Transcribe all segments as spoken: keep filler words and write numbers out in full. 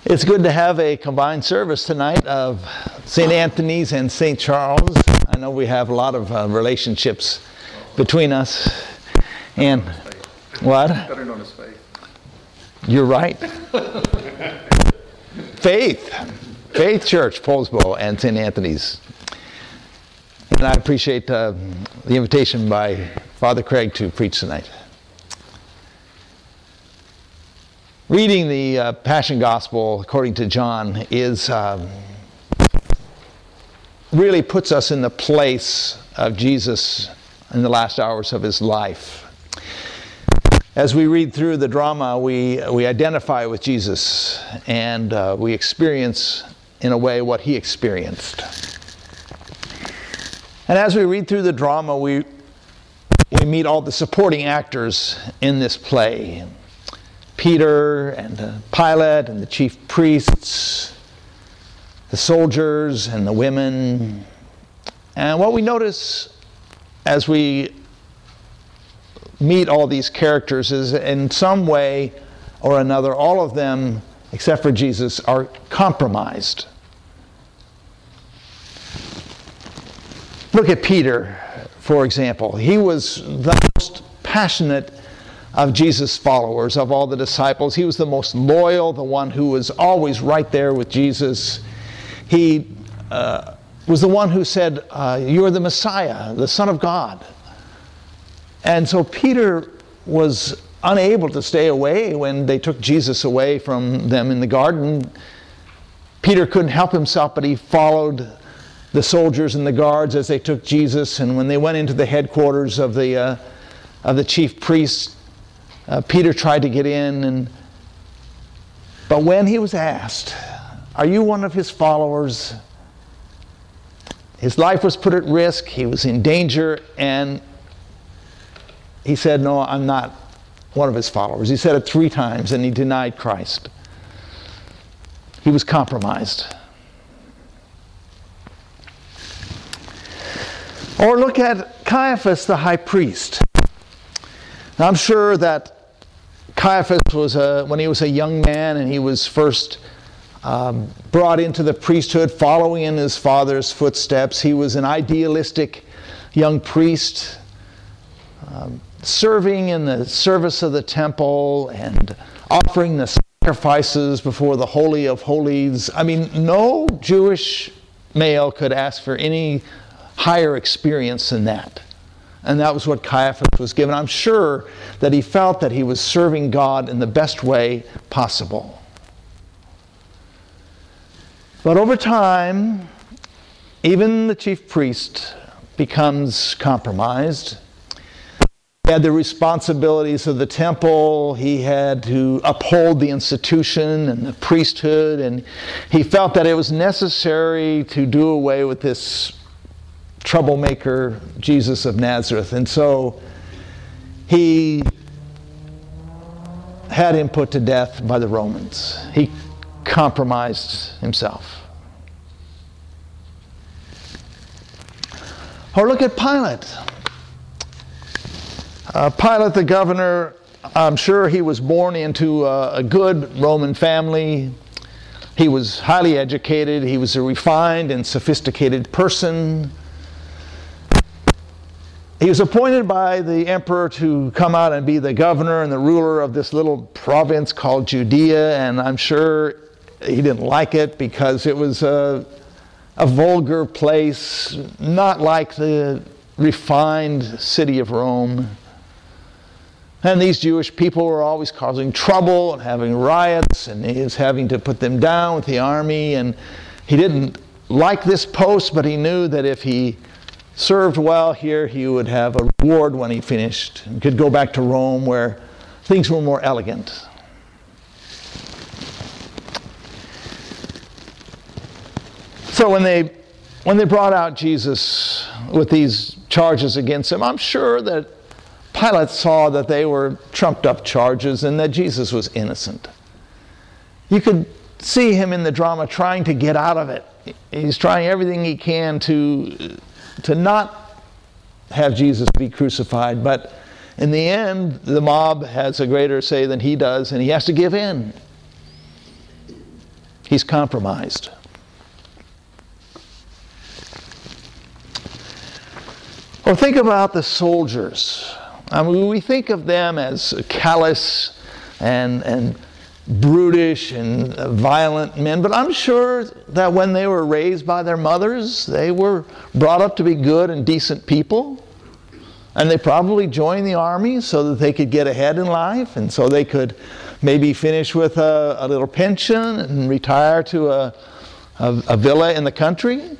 It's good to have a combined service tonight of Saint Anthony's and Saint Charles. I know we have a lot of uh, relationships between us. And what? Better known as Faith. You're right. Faith. Faith Church, Poulsbo, and Saint Anthony's. And I appreciate uh, the invitation by Father Craig to preach tonight. Reading the uh, Passion Gospel according to John is um, really puts us in the place of Jesus in the last hours of his life. As we read through the drama, we we identify with Jesus, and uh, we experience, in a way, what he experienced. And as we read through the drama, we we meet all the supporting actors in this play. Peter and uh, Pilate and the chief priests, the soldiers and the women. And what we notice as we meet all these characters is, in some way or another, all of them, except for Jesus, are compromised. Look at Peter, for example. He was the most passionate of Jesus' followers, of all the disciples. He was the most loyal, the one who was always right there with Jesus. He uh, was the one who said, uh, "You are the Messiah, the Son of God." And so Peter was unable to stay away when they took Jesus away from them in the garden. Peter couldn't help himself, but he followed the soldiers and the guards as they took Jesus. And when they went into the headquarters of the uh, of the chief priests, Uh, Peter tried to get in, and but when he was asked, "Are you one of his followers?" His life was put at risk. He was in danger, and he said, "No, I'm not one of his followers." He said it three times, and he denied Christ. He was compromised. Or look at Caiaphas, the high priest. Now, I'm sure that Caiaphas was a, when he was a young man and he was first um, brought into the priesthood, following in his father's footsteps. He was an idealistic young priest, um, serving in the service of the temple and offering the sacrifices before the Holy of Holies. I mean, no Jewish male could ask for any higher experience than that. And that was what Caiaphas was given. I'm sure that he felt that he was serving God in the best way possible. But over time, even the chief priest becomes compromised. He had the responsibilities of the temple. He had to uphold the institution and the priesthood. And he felt that it was necessary to do away with this troublemaker Jesus of Nazareth. And so he had him put to death by the Romans. He compromised himself. Or look at Pilate. Uh, Pilate, the governor, I'm sure he was born into a, a good Roman family. He was highly educated. He was a refined and sophisticated person. He was appointed by the emperor to come out and be the governor and the ruler of this little province called Judea, and I'm sure he didn't like it because it was a, a vulgar place, not like the refined city of Rome. And these Jewish people were always causing trouble and having riots, and he was having to put them down with the army, and he didn't like this post, but he knew that if he served well here, he would have a reward when he finished and could go back to Rome where things were more elegant. So when they when they brought out Jesus with these charges against him, I'm sure that Pilate saw that they were trumped up charges and that Jesus was innocent. You could see him in the drama trying to get out of it. He's trying everything he can to to not have Jesus be crucified, but in the end, the mob has a greater say than he does, and he has to give in. He's compromised. Or think about the soldiers. I mean, we think of them as callous and, and brutish and violent men, but I'm sure that when they were raised by their mothers, they were brought up to be good and decent people. And they probably joined the army so that they could get ahead in life, and so they could maybe finish with a, a little pension and retire to a, a, a villa in the country.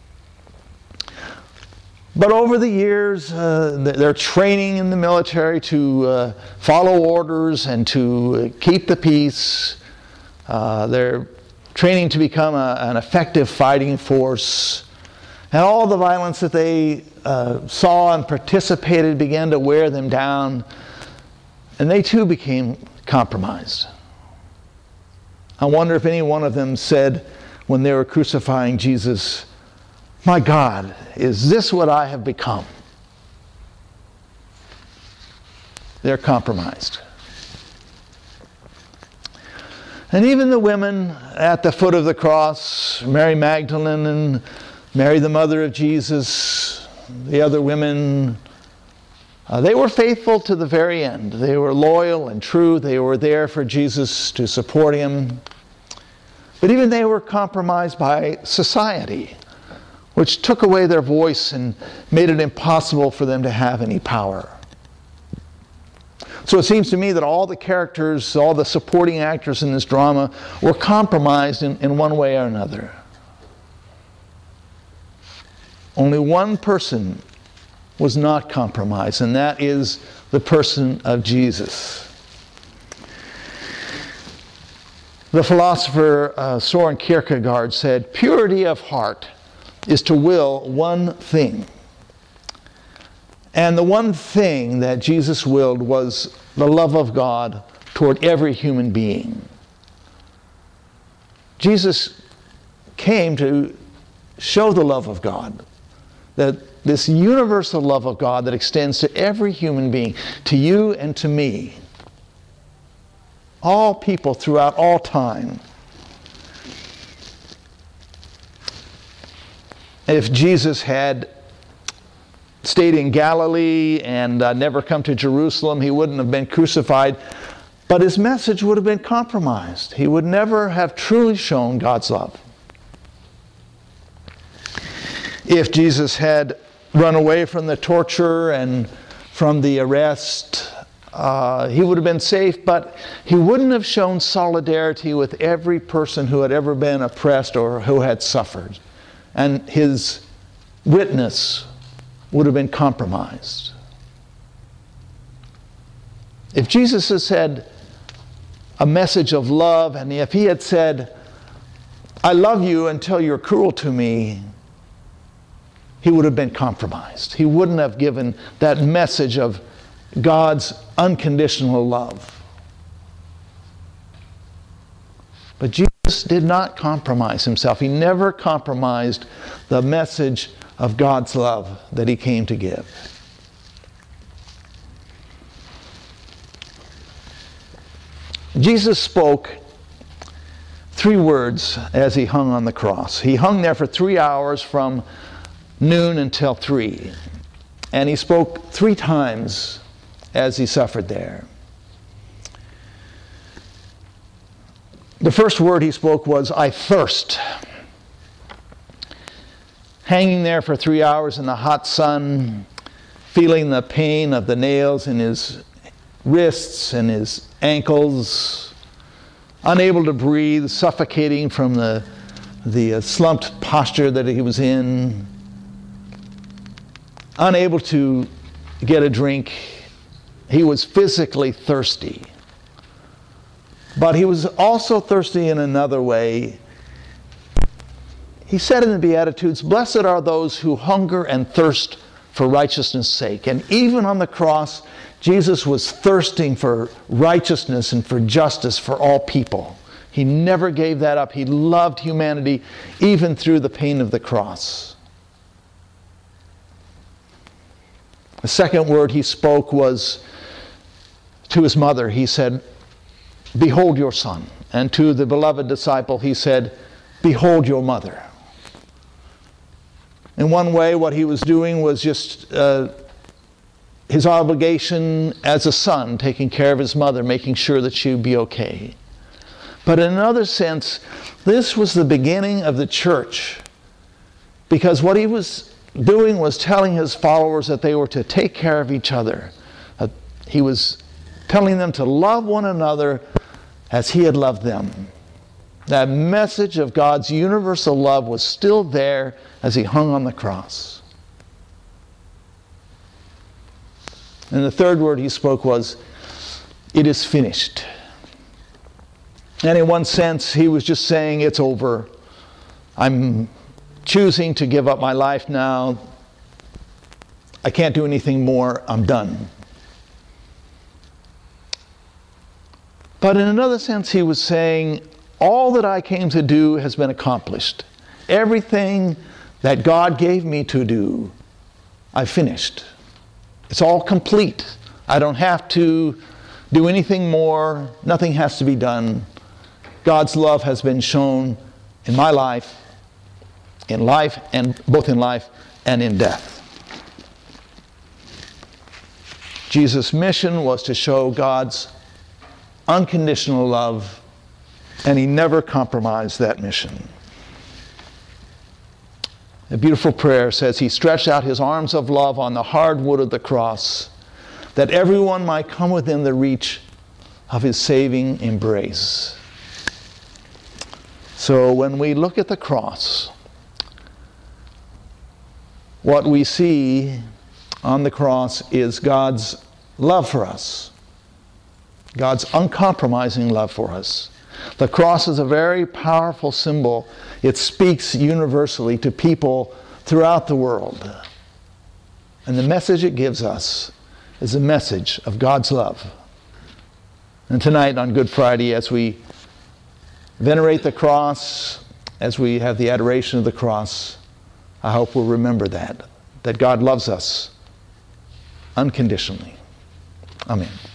But over the years, uh, they're training in the military to uh, follow orders and to keep the peace. Uh, they're training to become a, an effective fighting force. And all the violence that they uh, saw and participated began to wear them down. And they too became compromised. I wonder if any one of them said when they were crucifying Jesus, "My God, is this what I have become?" They're compromised. And even the women at the foot of the cross, Mary Magdalene and Mary, the mother of Jesus, the other women, uh, they were faithful to the very end. They were loyal and true. They were there for Jesus to support him. But even they were compromised by society, which took away their voice and made it impossible for them to have any power. So it seems to me that all the characters, all the supporting actors in this drama were compromised in, in one way or another. Only one person was not compromised, and that is the person of Jesus. The philosopher uh, Soren Kierkegaard said, "Purity of heart is to will one thing." And the one thing that Jesus willed was the love of God toward every human being. Jesus came to show the love of God, that this universal love of God that extends to every human being, to you and to me, all people throughout all time. If Jesus had stayed in Galilee and uh, never come to Jerusalem, he wouldn't have been crucified, but his message would have been compromised. He would never have truly shown God's love. If Jesus had run away from the torture and from the arrest, uh, he would have been safe, but he wouldn't have shown solidarity with every person who had ever been oppressed or who had suffered. And his witness would have been compromised. If Jesus had said a message of love, and if he had said, "I love you until you're cruel to me," he would have been compromised. He wouldn't have given that message of God's unconditional love. But Jesus did not compromise himself. He never compromised the message of God's love that he came to give. Jesus spoke three words as he hung on the cross. He hung there for three hours from noon until three. And he spoke three times as he suffered there. The first word he spoke was, "I thirst." Hanging there for three hours in the hot sun, feeling the pain of the nails in his wrists and his ankles, unable to breathe, suffocating from the, the slumped posture that he was in, unable to get a drink. He was physically thirsty. But he was also thirsty in another way. He said in the Beatitudes, "Blessed are those who hunger and thirst for righteousness' sake." And even on the cross, Jesus was thirsting for righteousness and for justice for all people. He never gave that up. He loved humanity even through the pain of the cross. The second word he spoke was to his mother. He said, "Behold your son." And to the beloved disciple, he said, "Behold your mother." In one way, what he was doing was just uh, his obligation as a son, taking care of his mother, making sure that she would be okay. But in another sense, this was the beginning of the church, because what he was doing was telling his followers that they were to take care of each other. Uh, he was telling them to love one another as he had loved them. That message of God's universal love was still there as he hung on the cross. And the third word he spoke was, "It is finished." And in one sense, he was just saying, it's over. I'm choosing to give up my life now. I can't do anything more. I'm done. But in another sense, he was saying, all that I came to do has been accomplished. Everything that God gave me to do, I finished. It's all complete. I don't have to do anything more. Nothing has to be done. God's love has been shown in my life, in life, and both in life and in death. Jesus' mission was to show God's unconditional love, and he never compromised that mission. A beautiful prayer says, he stretched out his arms of love on the hard wood of the cross, that everyone might come within the reach of his saving embrace. So when we look at the cross, what we see on the cross is God's love for us, God's uncompromising love for us. The cross is a very powerful symbol. It speaks universally to people throughout the world. And the message it gives us is a message of God's love. And tonight on Good Friday, as we venerate the cross, as we have the adoration of the cross, I hope we'll remember that, that God loves us unconditionally. Amen.